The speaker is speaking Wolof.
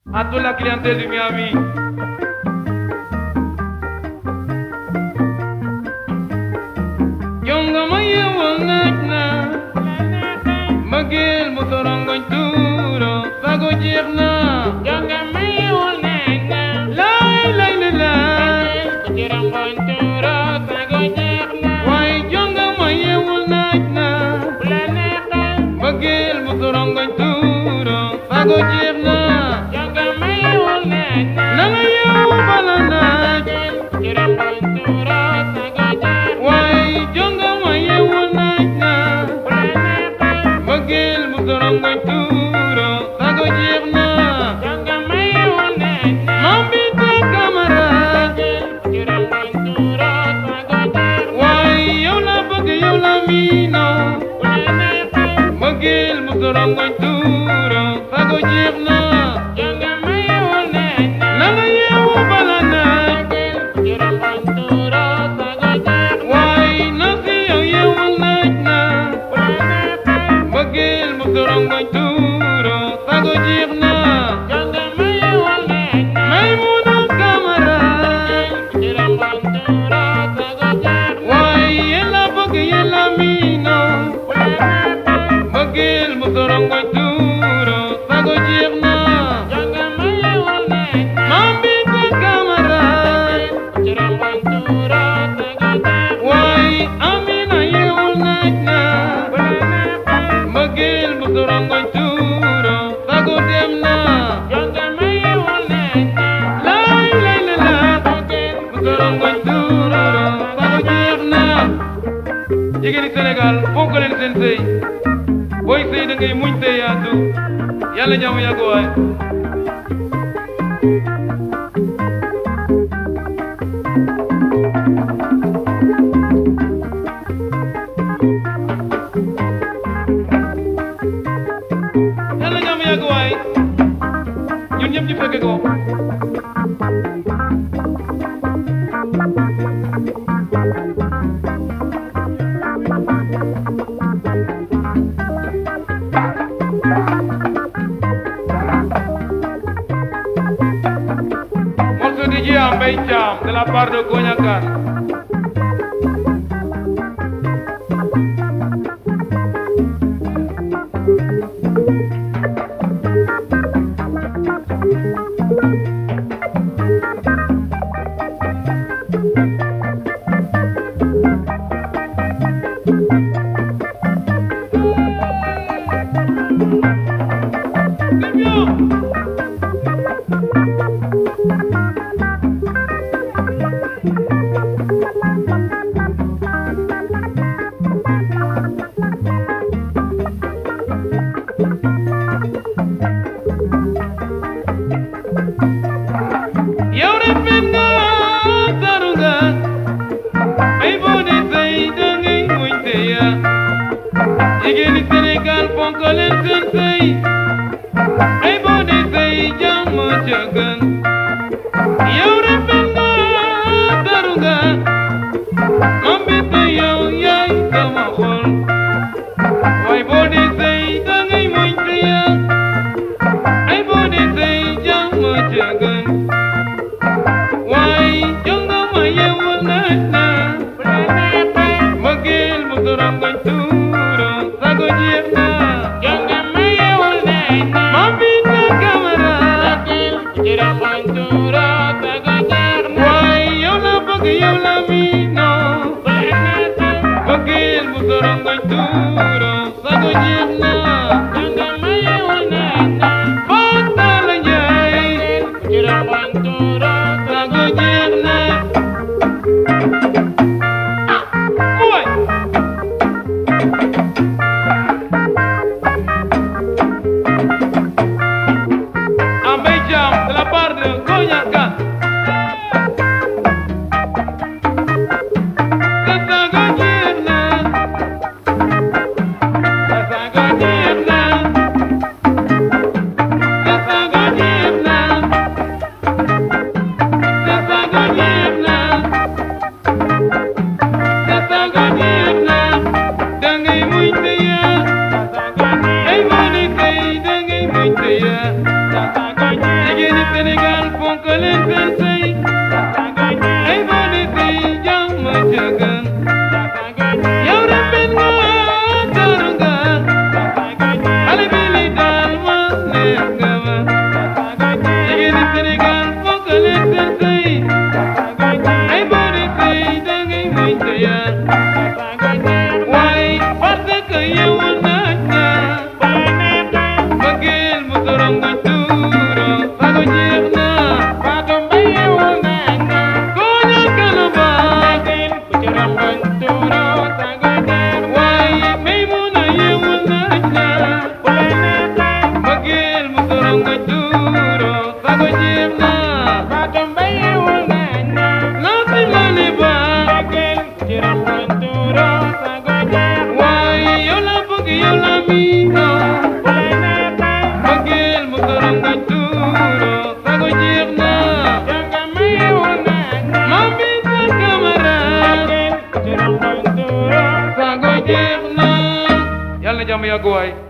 A toda la clientèle de Miami. Jonga maya wanagna Magil motorangoy turo Sago jirna Jonga maya wanagna Lay lay lay lay Motorangoy turo Sago jirna Why jonga maya wanagna Magil motorangoy turo Sago jirna Jonga maya wanagna Nanga yaw balana Motorangoy turo Sago jirna Why jonga maya wanagna Magil motorangoy turo Sago jirna Jonga maya wanagna Mambita kamara Motorangoy turo Sago jirna Why yow la bëgg yow la miino Magil motorangoy turo Sago jirna Jonga maya wanagna Nanga yaw balana Motorangoy turo Sago jirna Why nasi yow yewal naaj na Magil motorangoy turo Sago jirna Jonga maya wanagna Maymuna kamara Motorangoy turo Sago jirna Why yella bëgg yella miino Magil motorangoy turo Sago jirna Jonga maya wanagna Mambita kamara Motorangoy turo Sago jirna Why amina yewal naaj na Magil motorangoy turo Sago dem na Jonga maya wanagna Lay lay lay lay motorangoy turo Sago jirna Jigéeni Sénégal fonk leen seen sëy booy sëy da ngay muñ te yaatu yàlla jàmm yàgg waay yàlla jàmm yàgg waay ñun ñëpp ñu fekke ko morceau di ji am Mbaye Thiam de la part de Gogna Kane yow rafet nga taru nga ay boo dee sëy da ngay muñ te ya jigéeni Sénégal fonk leen seen sëy ay boo dee sëy jàmm ca gën yow rafet nga taru nga mam bi te yow yaay sama xol waaye boo dee sëy da ngay muñ te ya ay boo dee sëy jàmm ca gën Why jonga ma yewal naaj na Magil motorangoy turo Sago jirna Jonga maya wanagna Mambita kamara Motorangoy turo Sago jirna Why yow la bëgg yow la miino Magil motorangoy turo Sago jirna Jonga maya wanagna Fanta la njaay Motorangoy turo Sago jirna Boy Mbaye Thiam de la part de Gogna Kane ni Sénégal fonk leen seen sëy ay boo di sëy jàmm ca gën yow rafet nga taaru nga xale bi li daal ma neex nga ma jigéen ni Sénégal fonk leen seen sëy ay boo di sëy dangay muñ te yaa waaye parce que yow naaj na bëggeel mu torong nga tuuro sago jeex na koo ñàkkal baax waaye may mun a yeewul naaj na bëggeel mu torong nga tuuro sago jeex na laasi mali baax waaye yow la bëgg yow la miinoo bëggeel mu torong nga tuuro sago jeex na maam bi sa camarade sago jeex na yàlla na jàmm yàgg waay